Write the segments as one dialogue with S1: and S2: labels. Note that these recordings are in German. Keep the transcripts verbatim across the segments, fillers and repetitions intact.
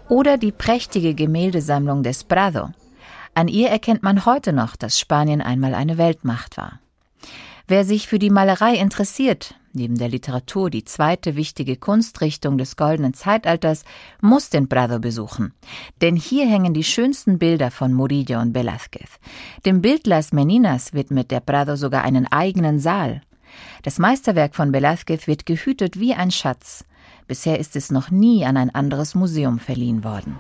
S1: Oder die prächtige Gemäldesammlung des Prado. An ihr erkennt man heute noch, dass Spanien einmal eine Weltmacht war. Wer sich für die Malerei interessiert, neben der Literatur die zweite wichtige Kunstrichtung des goldenen Zeitalters, muss den Prado besuchen. Denn hier hängen die schönsten Bilder von Murillo und Velázquez. Dem Bild Las Meninas widmet der Prado sogar einen eigenen Saal. Das Meisterwerk von Velázquez wird gehütet wie ein Schatz. Bisher ist es noch nie an ein anderes Museum verliehen worden.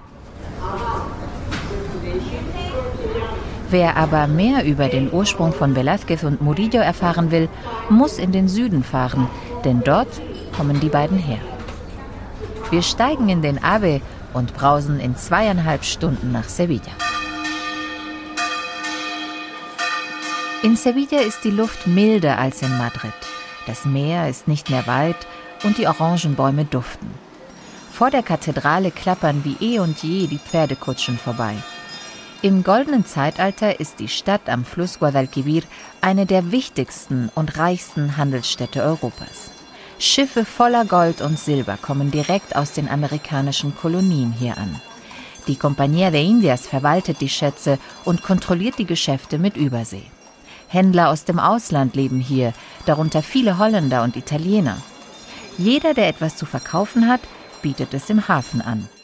S1: Wer aber mehr über den Ursprung von Velázquez und Murillo erfahren will, muss in den Süden fahren, denn dort kommen die beiden her. Wir steigen in den AVE und brausen in zweieinhalb Stunden nach Sevilla. In Sevilla ist die Luft milder als in Madrid. Das Meer ist nicht mehr weit und die Orangenbäume duften. Vor der Kathedrale klappern wie eh und je die Pferdekutschen vorbei. Im goldenen Zeitalter ist die Stadt am Fluss Guadalquivir eine der wichtigsten und reichsten Handelsstädte Europas. Schiffe voller Gold und Silber kommen direkt aus den amerikanischen Kolonien hier an. Die Compañía de Indias verwaltet die Schätze und kontrolliert die Geschäfte mit Übersee. Händler aus dem Ausland leben hier, darunter viele Holländer und Italiener. Jeder, der etwas zu verkaufen hat, bietet es im Hafen an.